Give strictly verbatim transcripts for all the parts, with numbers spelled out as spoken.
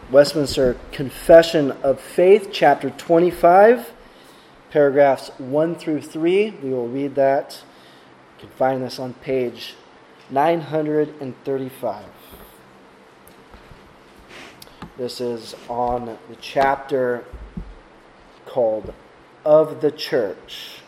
Westminster Confession of Faith, chapter twenty-five, paragraphs one through three. We will read that. You can find this on page nine hundred thirty-five. This is on the chapter called Of the Church.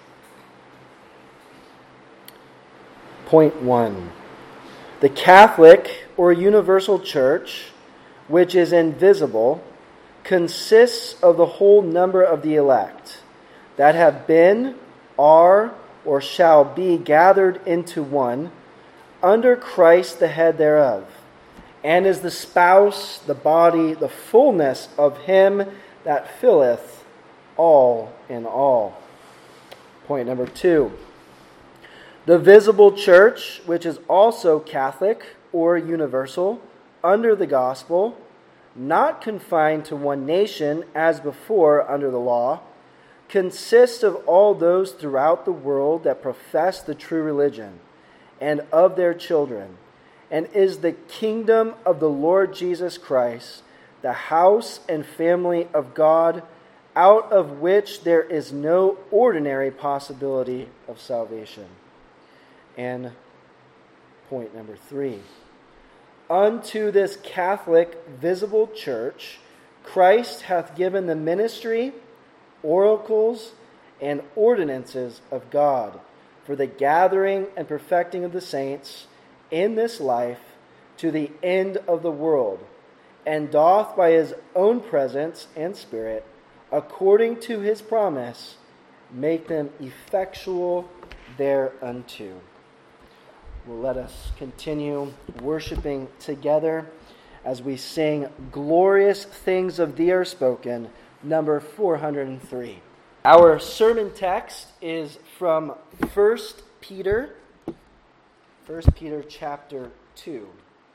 Point one. The Catholic or universal church, which is invisible, consists of the whole number of the elect that have been, are, or shall be gathered into one, under Christ the head thereof, and is the spouse, the body, the fullness of him that filleth all in all. Point number two. The visible church, which is also Catholic or universal, under the gospel, not confined to one nation as before under the law, consists of all those throughout the world that profess the true religion, and of their children, and is the kingdom of the Lord Jesus Christ, the house and family of God, out of which there is no ordinary possibility of salvation. And point number three. Unto this Catholic visible church, Christ hath given the ministry, oracles, and ordinances of God for the gathering and perfecting of the saints in this life to the end of the world, and doth by his own presence and Spirit, according to his promise, make them effectual thereunto. Well, let us continue worshiping together as we sing Glorious Things of Thee Are Spoken, number four hundred three. Our sermon text is from First Peter, First Peter chapter two.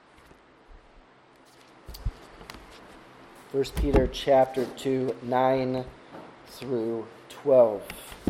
First Peter chapter two, nine through twelve.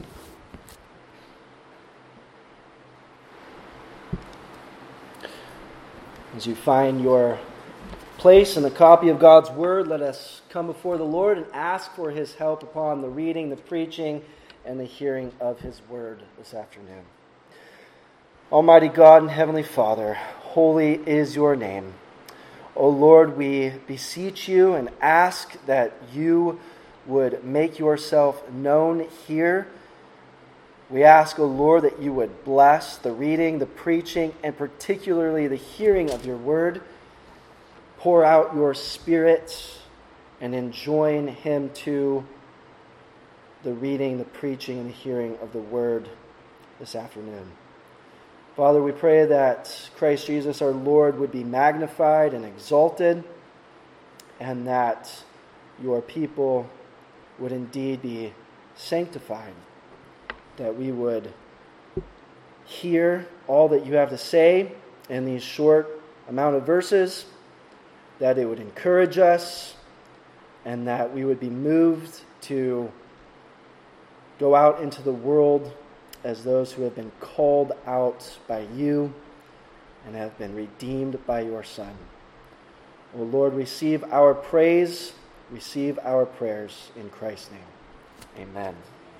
As you find your place in the copy of God's Word, let us come before the Lord and ask for His help upon the reading, the preaching, and the hearing of His Word this afternoon. Almighty God and Heavenly Father, holy is your name. O Lord, we beseech you and ask that you would make yourself known here. We ask, O Lord, that you would bless the reading, the preaching, and particularly the hearing of your word. Pour out your Spirit and enjoin him to the reading, the preaching, and the hearing of the word this afternoon. Father, we pray that Christ Jesus our Lord would be magnified and exalted, and that your people would indeed be sanctified, that we would hear all that you have to say in these short amount of verses, that it would encourage us, and that we would be moved to go out into the world as those who have been called out by you and have been redeemed by your Son. O Lord, receive our praise, receive our prayers in Christ's name. Amen.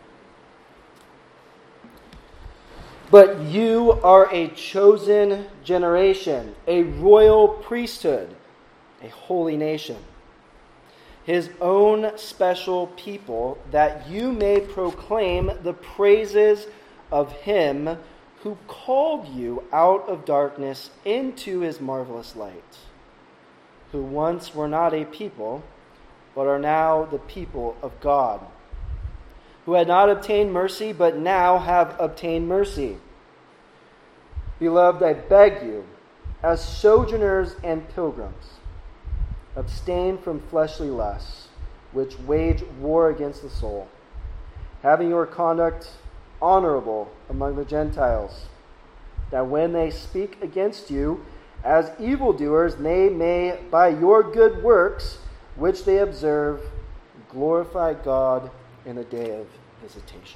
But you are a chosen generation, a royal priesthood, a holy nation, his own special people, that you may proclaim the praises of him who called you out of darkness into his marvelous light, who once were not a people, but are now the people of God, who had not obtained mercy, but now have obtained mercy. Beloved, I beg you, as sojourners and pilgrims, abstain from fleshly lusts, which wage war against the soul, having your conduct honorable among the Gentiles, that when they speak against you as evildoers, they may, by your good works, which they observe, glorify God in the day of visitation.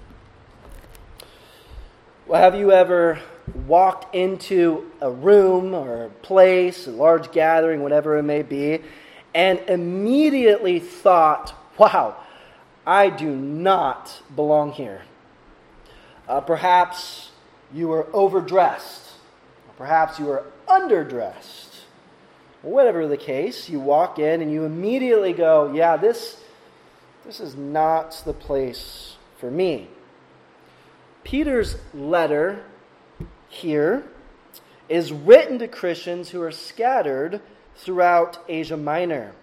Well, have you ever walked into a room or a place, a large gathering, whatever it may be, and immediately thought, wow, I do not belong here. Uh, perhaps you were overdressed. Perhaps you were underdressed. Whatever the case, you walk in and you immediately go, yeah, this, this is not the place for me. Peter's letter here is written to Christians who are scattered throughout Asia Minor.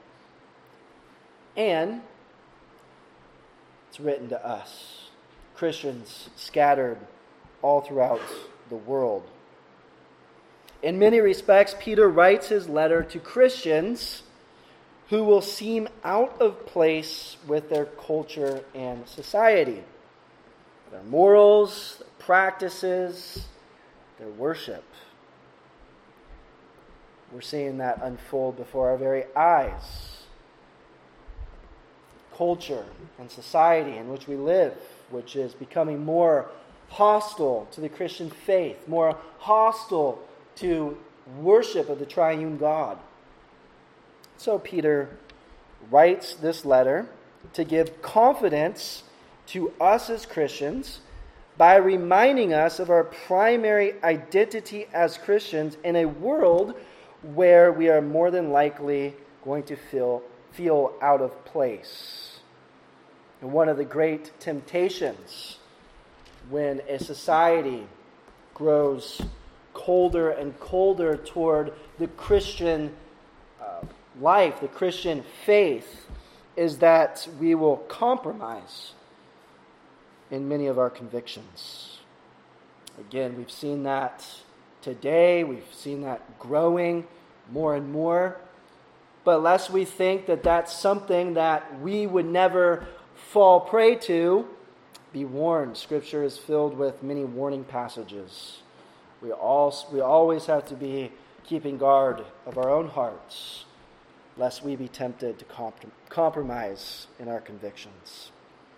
And it's written to us, Christians scattered all throughout the world. In many respects, Peter writes his letter to Christians who will seem out of place with their culture and society, their morals, their practices, their worship. We're seeing that unfold before our very eyes. Culture and society in which we live, which is becoming more hostile to the Christian faith, more hostile to worship of the triune God. So Peter writes this letter to give confidence to us as Christians by reminding us of our primary identity as Christians in a world where we are more than likely going to feel, feel out of place. And one of the great temptations when a society grows colder and colder toward the Christian uh, life, the Christian faith, is that we will compromise in many of our convictions. Again, we've seen that today. We've seen that growing more and more. But lest we think that that's something that we would never fall prey to, be warned. Scripture is filled with many warning passages. We all we always have to be keeping guard of our own hearts, lest we be tempted to comp- compromise in our convictions.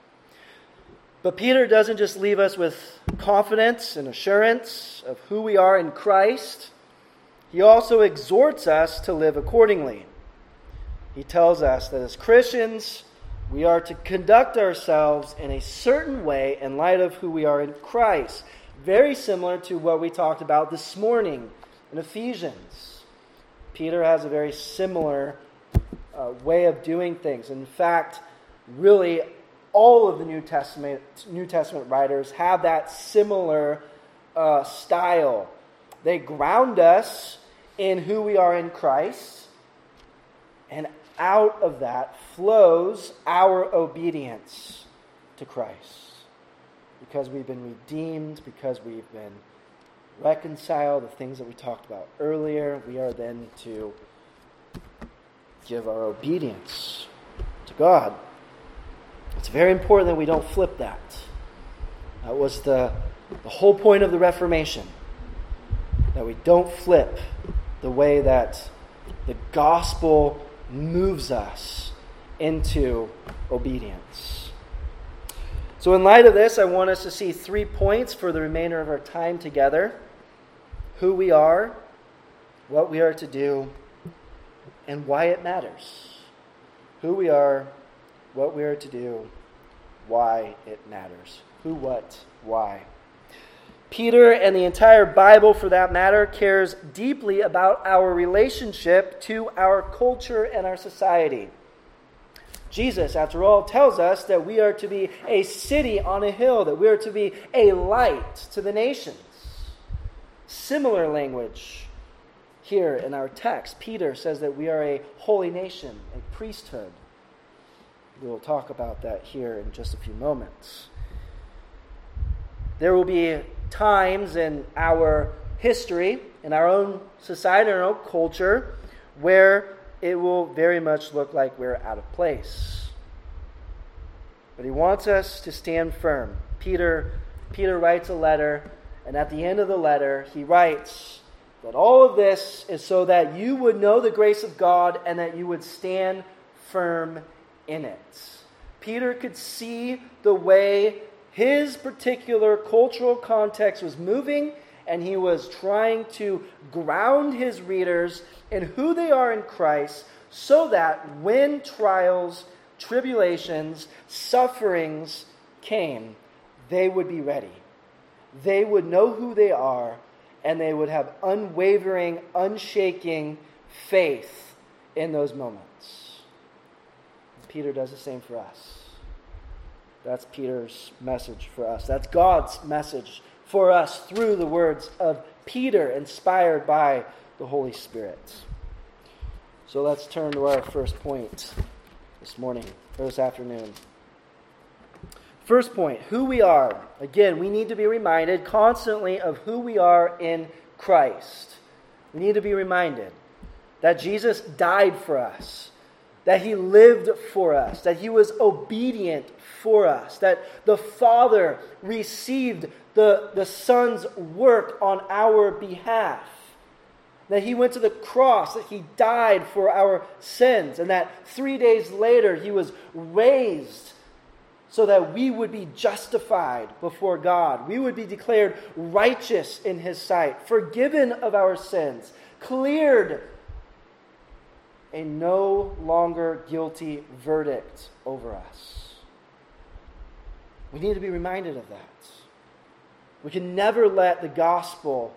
But Peter doesn't just leave us with confidence and assurance of who we are in Christ. He also exhorts us to live accordingly. He tells us that as Christians, we are to conduct ourselves in a certain way in light of who we are in Christ. Very similar to what we talked about this morning in Ephesians. Peter has a very similar uh, way of doing things. In fact, really, all of the New Testament New Testament writers have that similar uh, style. They ground us in who we are in Christ, and out of that flows our obedience to Christ. Because we've been redeemed, because we've been reconciled, the things that we talked about earlier, we are then to give our obedience to God. It's very important that we don't flip that. That was the, the whole point of the Reformation. That we don't flip the way that the gospel moves us into obedience. So in light of this, I want us to see three points for the remainder of our time together. Who we are, what we are to do, and why it matters. Who we are, what we are to do, why it matters. Who, what, why. Peter, and the entire Bible for that matter, cares deeply about our relationship to our culture and our society. Jesus, after all, tells us that we are to be a city on a hill, that we are to be a light to the nations. Similar language here in our text. Peter says that we are a holy nation, a priesthood. We will talk about that here in just a few moments. There will be times in our history, in our own society, in our own culture, where it will very much look like we're out of place. But he wants us to stand firm. Peter, Peter writes a letter, and at the end of the letter, he writes that all of this is so that you would know the grace of God and that you would stand firm in it. Peter could see the way his particular cultural context was moving, and he was trying to ground his readers in who they are in Christ so that when trials, tribulations, sufferings came, they would be ready. They would know who they are, and they would have unwavering, unshaking faith in those moments. Peter does the same for us. That's Peter's message for us. That's God's message for us through the words of Peter, inspired by the Holy Spirit. So let's turn to our first point this morning, or this afternoon. First point, who we are. Again, we need to be reminded constantly of who we are in Christ. We need to be reminded that Jesus died for us, that he lived for us, that he was obedient for us, that the Father received the, the Son's work on our behalf, that he went to the cross, that he died for our sins, and that three days later he was raised so that we would be justified before God. We would be declared righteous in his sight, forgiven of our sins, cleared a no longer guilty verdict over us. We need to be reminded of that. We can never let the gospel...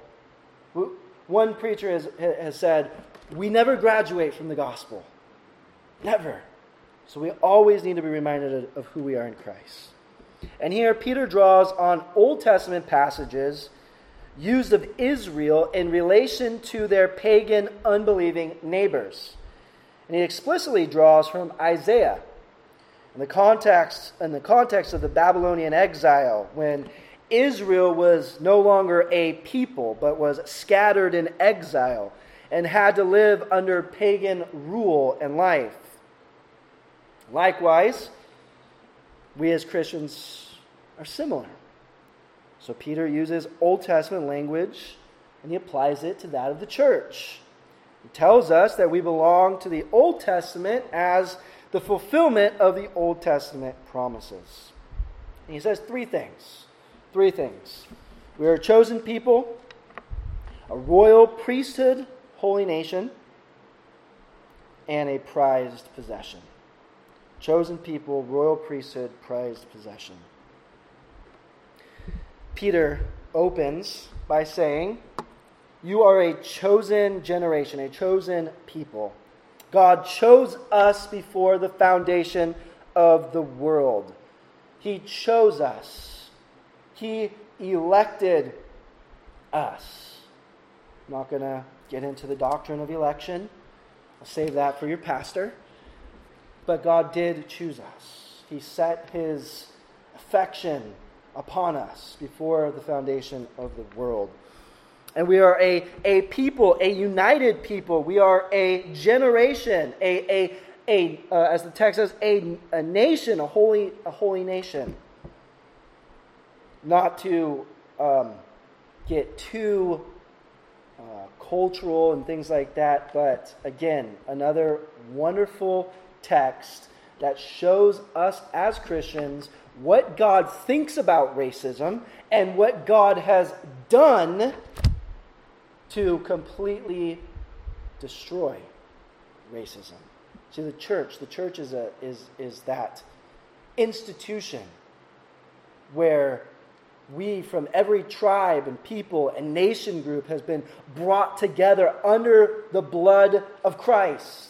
One preacher has, has said, we never graduate from the gospel. Never. So we always need to be reminded of who we are in Christ. And here Peter draws on Old Testament passages used of Israel in relation to their pagan, unbelieving neighbors. And he explicitly draws from Isaiah. In the context, in the context of the Babylonian exile, when Israel was no longer a people, but was scattered in exile and had to live under pagan rule and life. Likewise, we as Christians are similar. So Peter uses Old Testament language and he applies it to that of the church. He tells us that we belong to the Old Testament as the fulfillment of the Old Testament promises. And he says three things. Three things. We are a chosen people, a royal priesthood, holy nation, and a prized possession. Chosen people, royal priesthood, prized possession. Peter opens by saying, you are a chosen generation, a chosen people. God chose us before the foundation of the world. He chose us. He elected us. I'm not going to get into the doctrine of election. I'll save that for your pastor. But God did choose us. He set his affection upon us before the foundation of the world. And we are a, a people, a united people. We are a generation, a, a, a uh, as the text says, a, a nation, a holy, a holy nation. Not to um, get too uh, cultural and things like that, but again, another wonderful text that shows us as Christians what God thinks about racism and what God has done to completely destroy racism. See, the church, the church is a is is that institution where we from every tribe and people and nation group has been brought together under the blood of Christ.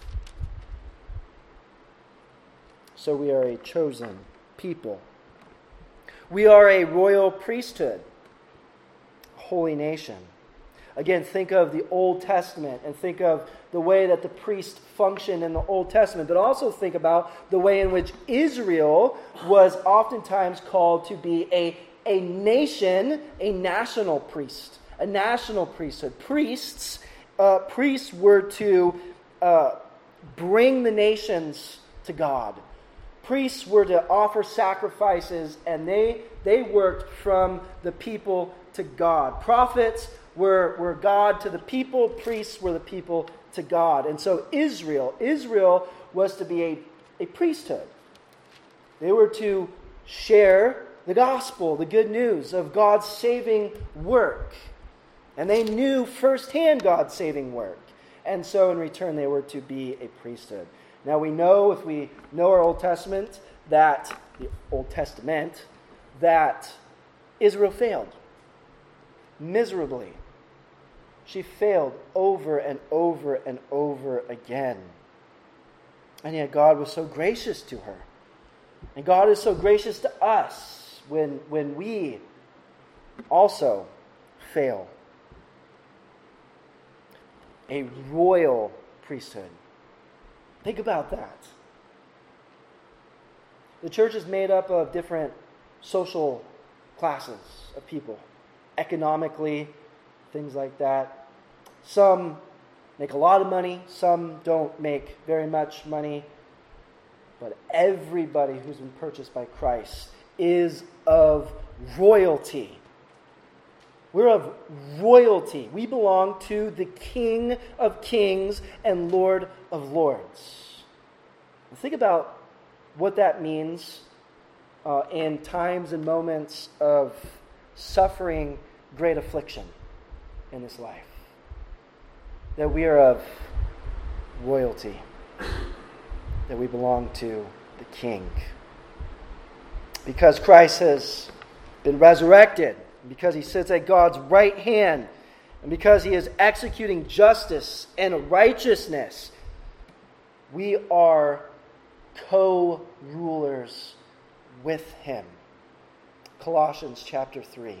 So we are a chosen people. We are a royal priesthood, a holy nation. Again, think of the Old Testament and think of the way that the priest functioned in the Old Testament, but also think about the way in which Israel was oftentimes called to be a, a nation, a national priest, a national priesthood. Priests, uh, priests were to uh, bring the nations to God. Priests were to offer sacrifices, and they they worked from the people to God. Prophets were, were God to the people. Priests were the people to God. And so Israel, Israel was to be a, a priesthood. They were to share the gospel, the good news of God's saving work. And they knew firsthand God's saving work. And so in return, they were to be a priesthood. Now we know, if we know our Old Testament, that the Old Testament, that Israel failed miserably. She failed over and over and over again. And yet God was so gracious to her. And God is so gracious to us when, when we also fail. A royal priesthood. Think about that. The church is made up of different social classes of people. Economically, things like that. Some make a lot of money. Some don't make very much money. But everybody who's been purchased by Christ is of royalty. We're of royalty. We belong to the King of Kings and Lord of Lords. Think about what that means uh, in times and moments of suffering great affliction in this life. That we are of royalty. That we belong to the King. Because Christ has been resurrected, because he sits at God's right hand, and because he is executing justice and righteousness, we are co-rulers with him. Colossians chapter three.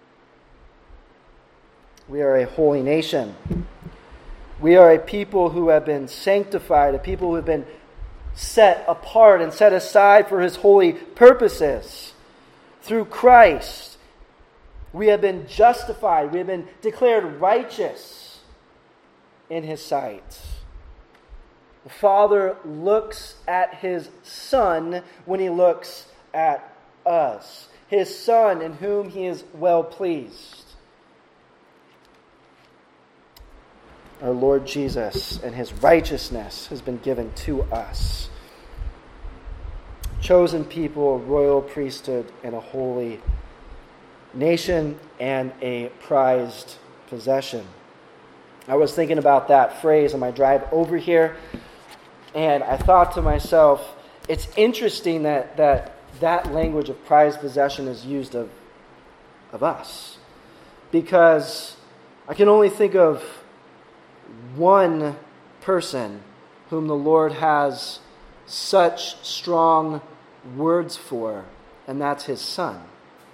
We are a holy nation. We are a people who have been sanctified, a people who have been set apart and set aside for his holy purposes. Through Christ, we have been justified. We have been declared righteous in his sight. The Father looks at his Son when he looks at us. His Son in whom he is well pleased. Our Lord Jesus and his righteousness has been given to us. Chosen people, a royal priesthood, and a holy nation, and a prized possession. I was thinking about that phrase on my drive over here, and I thought to myself, it's interesting that that, that language of prized possession is used of, of us. Because I can only think of one person whom the Lord has such strong words for, and that's his Son.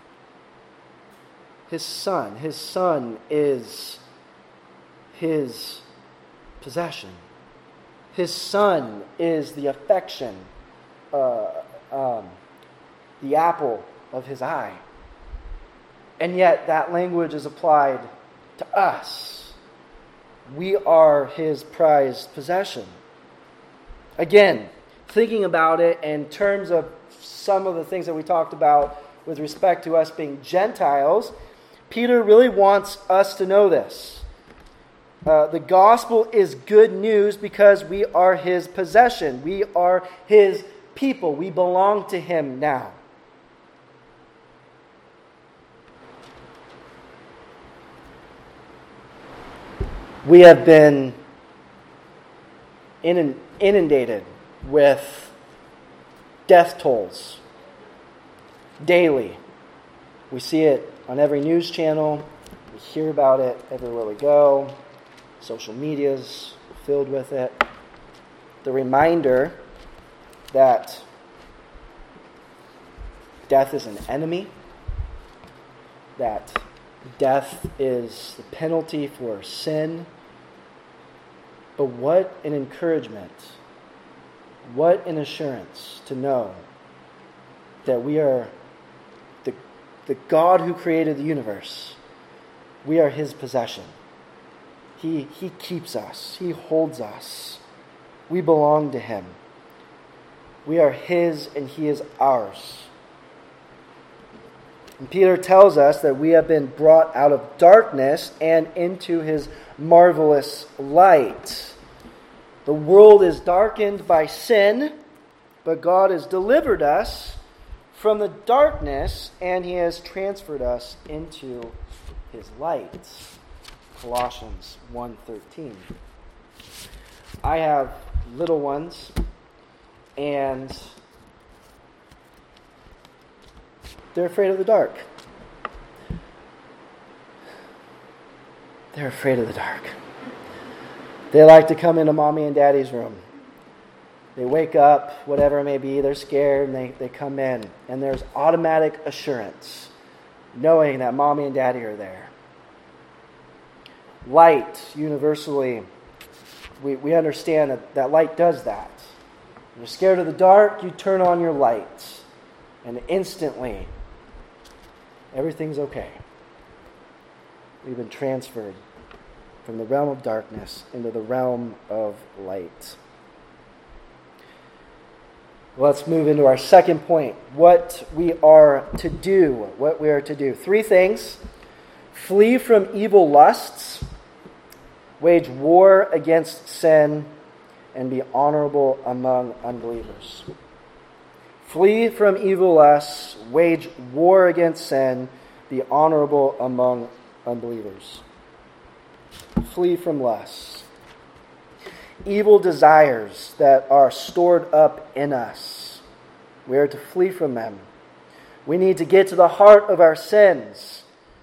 His Son. His Son is his possession. His Son is the affection, uh, um, the apple of his eye. And yet that language is applied to us. We are his prized possession. Again, thinking about it in terms of some of the things that we talked about with respect to us being Gentiles, Peter really wants us to know this. Uh, the gospel is good news because we are his possession. We are his people. We belong to him now. We have been inundated with death tolls daily. We see it on every news channel. We hear about it everywhere we go. Social media's filled with it. The reminder that death is an enemy, that death is the penalty for sin. But what an encouragement, what an assurance to know that we are the, the God who created the universe. We are his possession. He, he keeps us. He holds us. We belong to him. We are his and he is ours. And Peter tells us that we have been brought out of darkness and into his marvelous light. The world is darkened by sin, but God has delivered us from the darkness and he has transferred us into his light. Colossians one thirteen. I have little ones, and they're afraid of the dark. They're afraid of the dark. They like to come into mommy and daddy's room. They wake up, whatever it may be, they're scared, and they, they come in. And there's automatic assurance, knowing that mommy and daddy are there. Light, universally, we, we understand that, that light does that. When you're scared of the dark, you turn on your light. And instantly, everything's okay. We've been transferred from the realm of darkness into the realm of light. Let's move into our second point. What we are to do. What we are to do. Three things. Flee from evil lusts. Wage war against sin. And be honorable among unbelievers. Flee from evil lusts. Wage war against sin. Be honorable among unbelievers. Flee from lusts. Evil desires that are stored up in us. We are to flee from them. We need to get to the heart of our sins.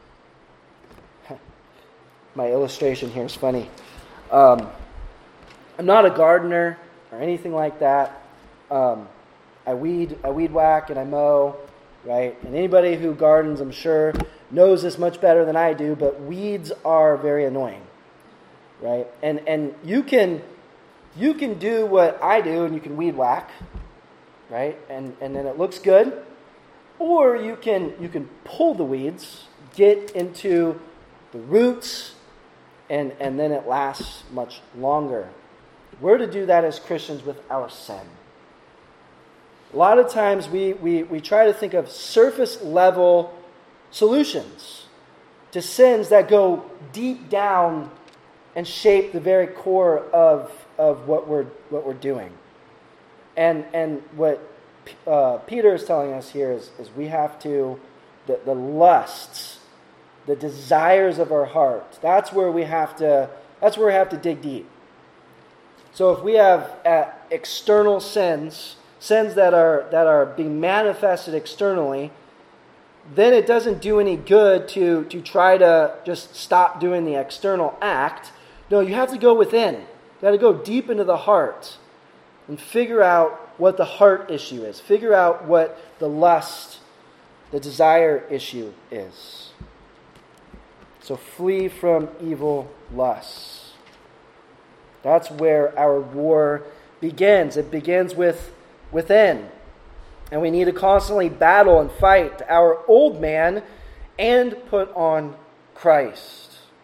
My illustration here is funny. Um, I'm not a gardener or anything like that. Um, I weed, I weed whack and I mow, right? And anybody who gardens, I'm sure, knows this much better than I do. But weeds are very annoying, right? And and you can. You can do what I do and you can weed whack, right? And and then it looks good. Or you can you can pull the weeds, get into the roots, and, and then it lasts much longer. We're to do that as Christians with our sin. A lot of times we, we, we try to think of surface level solutions to sins that go deep down and shape the very core of of what we're what we're doing. And and what uh, Peter is telling us here is, is we have to, the, the lusts, the desires of our heart, that's where we have to, that's where we have to dig deep. So if we have uh, external sins, sins that are that are being manifested externally, then it doesn't do any good to, to try to just stop doing the external act. No, you have to go within. You got to go deep into the heart and figure out what the heart issue is. Figure out what the lust, the desire issue is. So flee from evil lusts. That's where our war begins. It begins with within. And we need to constantly battle and fight our old man and put on Christ.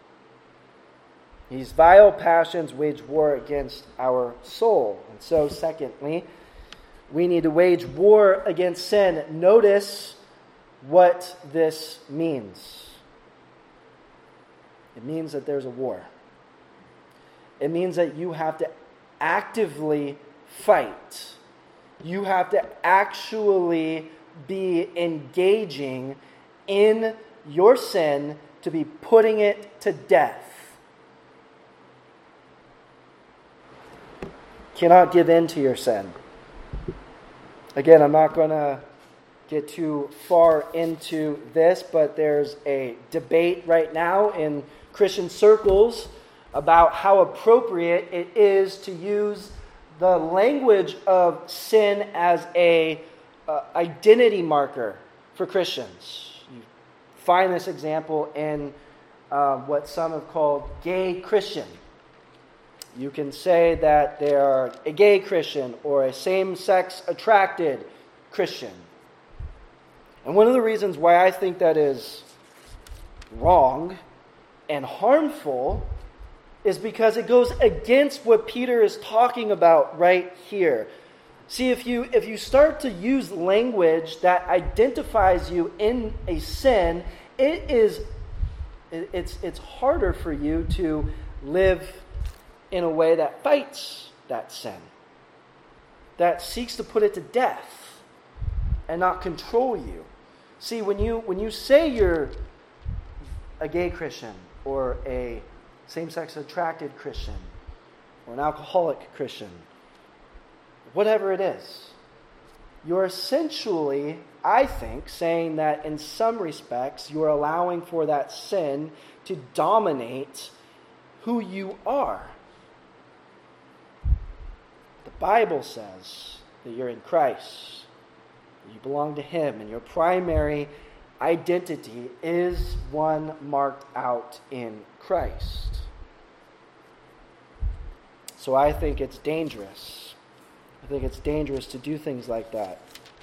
These vile passions wage war against our soul. And so, secondly, we need to wage war against sin. Notice what this means. It means that there's a war. It means that you have to actively fight. You have to actually be engaging in your sin to be putting it to death. Cannot give in to your sin. Again, I'm not going to get too far into this, but there's a debate right now in Christian circles about how appropriate it is to use the language of sin as a uh, identity marker for Christians. You find this example in uh, what some have called gay Christian. You can say that they are a gay Christian or a same-sex attracted Christian. And one of the reasons why I think that is wrong and harmful is because it goes against what Peter is talking about right here. See, if you if you start to use language that identifies you in a sin, it is it, it's it's harder for you to live in a way that fights that sin, that seeks to put it to death and not control you. See, when you when you say you're a gay Christian or a same-sex attracted Christian, or an alcoholic Christian, whatever it is, you're essentially, I think, saying that in some respects you're allowing for that sin to dominate who you are. The Bible says that you're in Christ, that you belong to Him, and your primary identity is one marked out in Christ. So I think it's dangerous. I think it's dangerous to do things like that.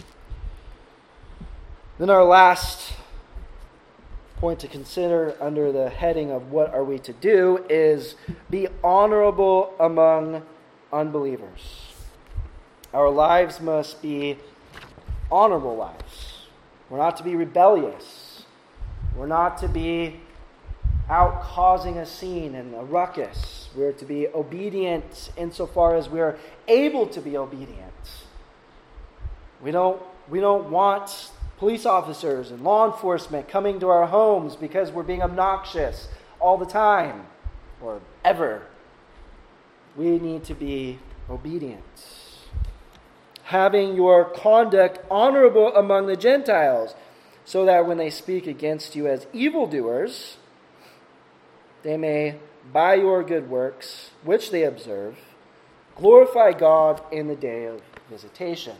Then our last point to consider under the heading of what are we to do is be honorable among unbelievers. Our lives must be honorable lives. We're not to be rebellious. We're not to be out causing a scene and a ruckus. We're to be obedient insofar as we're able to be obedient. We don't, we don't want police officers and law enforcement coming to our homes because we're being obnoxious all the time or ever. We need to be obedient. Having your conduct honorable among the Gentiles, so that when they speak against you as evildoers, they may, by your good works, which they observe, glorify God in the day of visitation.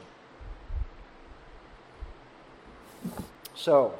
So,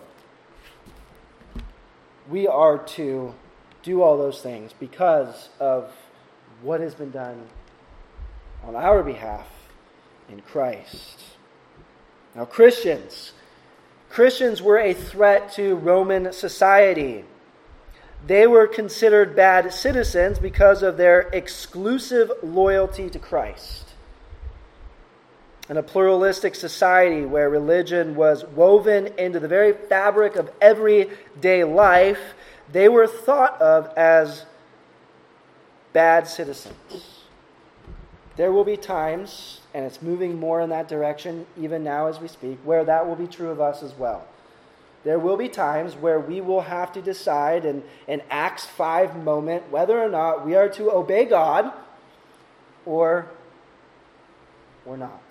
we are to do all those things because of what has been done on our behalf in Christ. Now, Christians, Christians were a threat to Roman society. They were considered bad citizens because of their exclusive loyalty to Christ. In a pluralistic society where religion was woven into the very fabric of everyday life, they were thought of as bad citizens. There will be times, and it's moving more in that direction even now as we speak, where that will be true of us as well. There will be times where we will have to decide in an Acts five moment whether or not we are to obey God or, or not.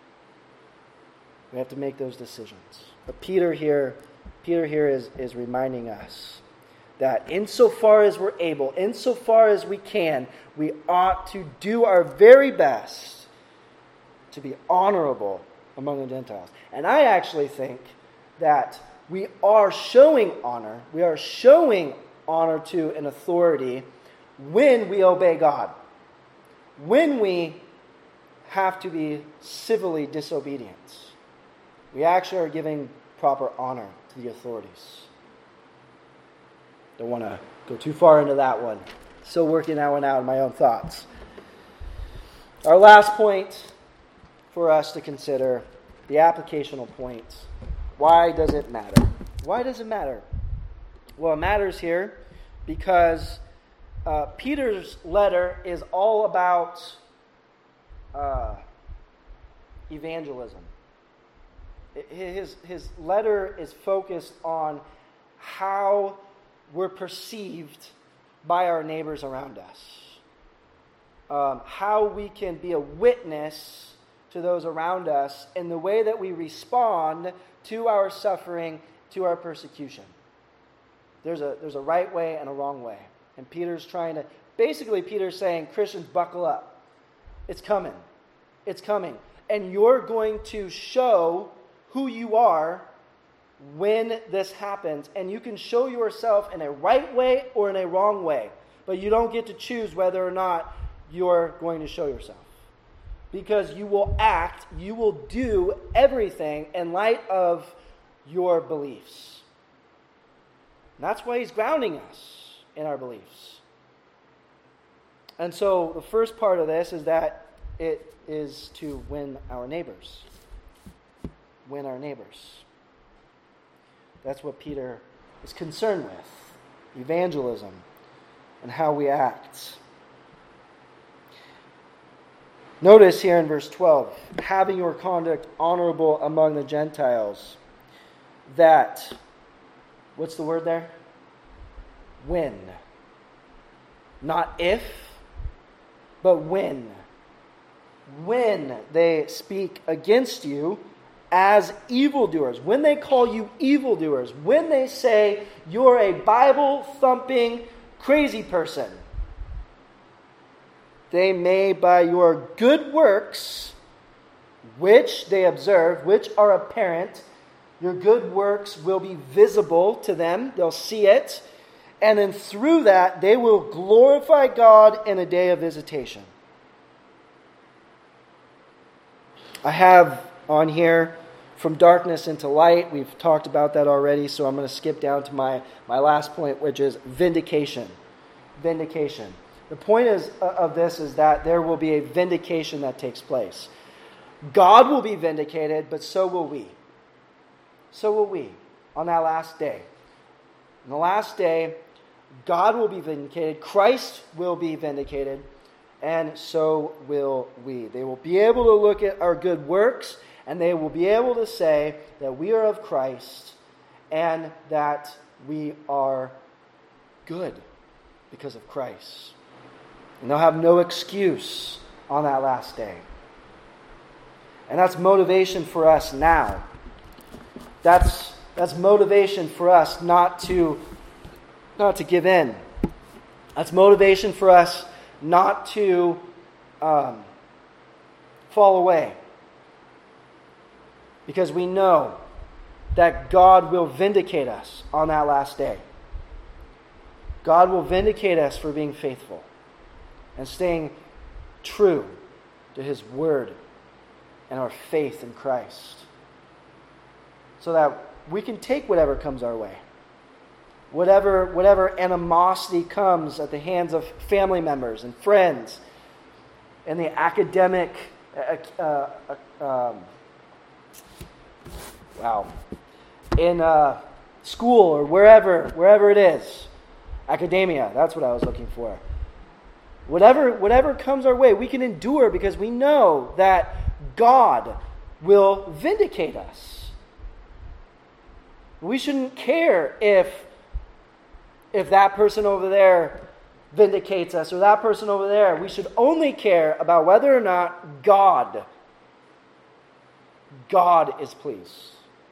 We have to make those decisions. But Peter here, Peter here is, is reminding us that insofar as we're able, insofar as we can, we ought to do our very best to be honorable among the Gentiles. And I actually think that we are showing honor, we are showing honor to an authority when we obey God. When we have to be civilly disobedient. We actually are giving proper honor to the authorities. Don't want to go too far into that one. Still working that one out in my own thoughts. Our last point for us to consider, the applicational point. Why does it matter? Why does it matter? Well, it matters here because uh, Peter's letter is all about uh, evangelism. His, his letter is focused on how we're perceived by our neighbors around us. Um, how we can be a witness to those around us in the way that we respond to our suffering, to our persecution. There's a, there's a right way and a wrong way. And Peter's trying to, basically Peter's saying, Christians, buckle up. It's coming. It's coming. And you're going to show who you are when this happens. And you can show yourself in a right way or in a wrong way. But you don't get to choose whether or not you're going to show yourself. Because you will act, you will do everything in light of your beliefs. And that's why he's grounding us in our beliefs. And so the first part of this is that it is to win our neighbors. Win our neighbors. That's what Peter is concerned with. Evangelism and how we act. Notice here in verse twelve, having your conduct honorable among the Gentiles, that, what's the word there? When. Not if, but when. When they speak against you as evildoers, when they call you evildoers, when they say you're a Bible-thumping crazy person, they may by your good works, which they observe, which are apparent, your good works will be visible to them. They'll see it. And then through that, they will glorify God in a day of visitation. I have on here from darkness into light. We've talked about that already, so I'm going to skip down to my, my last point, which is vindication. Vindication. The point is of this is that there will be a vindication that takes place. God will be vindicated, but so will we. So will we on that last day. On the last day, God will be vindicated, Christ will be vindicated, and so will we. They will be able to look at our good works, and they will be able to say that we are of Christ and that we are good because of Christ. And they'll have no excuse on that last day. And that's motivation for us now. That's that's motivation for us not to not to give in. That's motivation for us not to um, fall away. Because we know that God will vindicate us on that last day. God will vindicate us for being faithful and staying true to His Word and our faith in Christ. So that we can take whatever comes our way. Whatever, whatever animosity comes at the hands of family members and friends and the academic, uh, uh, uh, um, wow, in uh, school or wherever, wherever it is, academia, that's what I was looking for. Whatever, whatever comes our way, we can endure because we know that God will vindicate us. We shouldn't care if If that person over there vindicates us or that person over there. We should only care about whether or not God, God is pleased.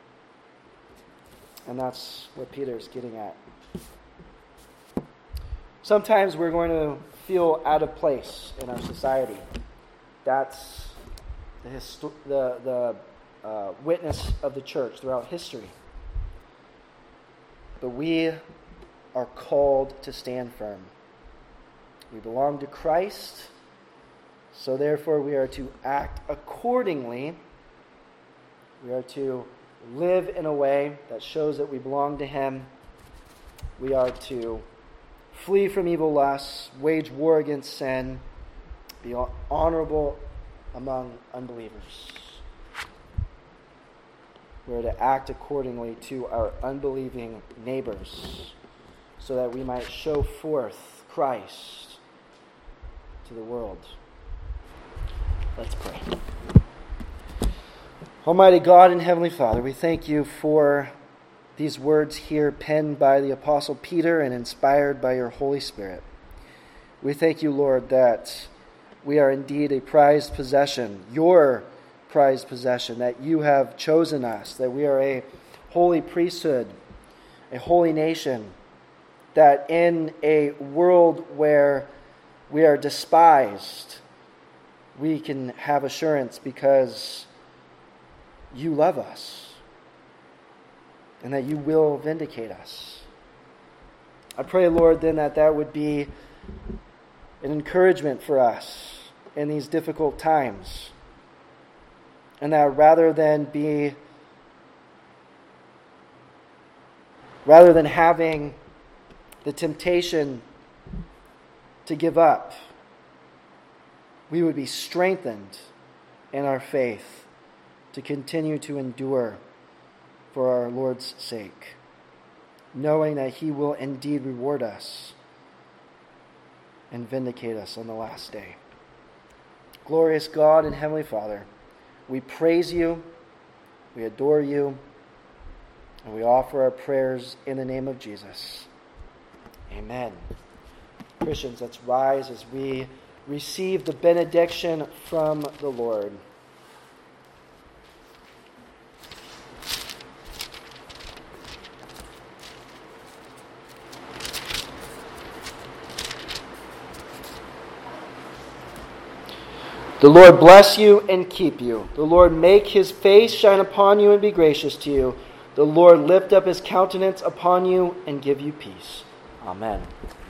And that's what Peter's getting at. Sometimes we're going to feel out of place in our society. That's the, histo- the, the uh, witness of the church throughout history. But we are called to stand firm. We belong to Christ, so therefore we are to act accordingly. We are to live in a way that shows that we belong to Him. We are to flee from evil lusts, wage war against sin, be honorable among unbelievers. We are to act accordingly to our unbelieving neighbors, so that we might show forth Christ to the world. Let's pray. Almighty God and Heavenly Father, we thank You for these words here penned by the Apostle Peter and inspired by Your Holy Spirit. We thank You, Lord, that we are indeed a prized possession, Your prized possession, that You have chosen us, that we are a holy priesthood, a holy nation, that in a world where we are despised, we can have assurance because You love us and that You will vindicate us. I pray, Lord, then that that would be an encouragement for us in these difficult times, and that rather than be, rather than having the temptation to give up, we would be strengthened in our faith to continue to endure for our Lord's sake, knowing that He will indeed reward us and vindicate us on the last day. Glorious God and Heavenly Father, we praise You, we adore You, and we offer our prayers in the name of Jesus. Amen. Christians, let's rise as we receive the benediction from the Lord. The Lord bless you and keep you. The Lord make his face shine upon you and be gracious to you. The Lord lift up his countenance upon you and give you peace. Amen.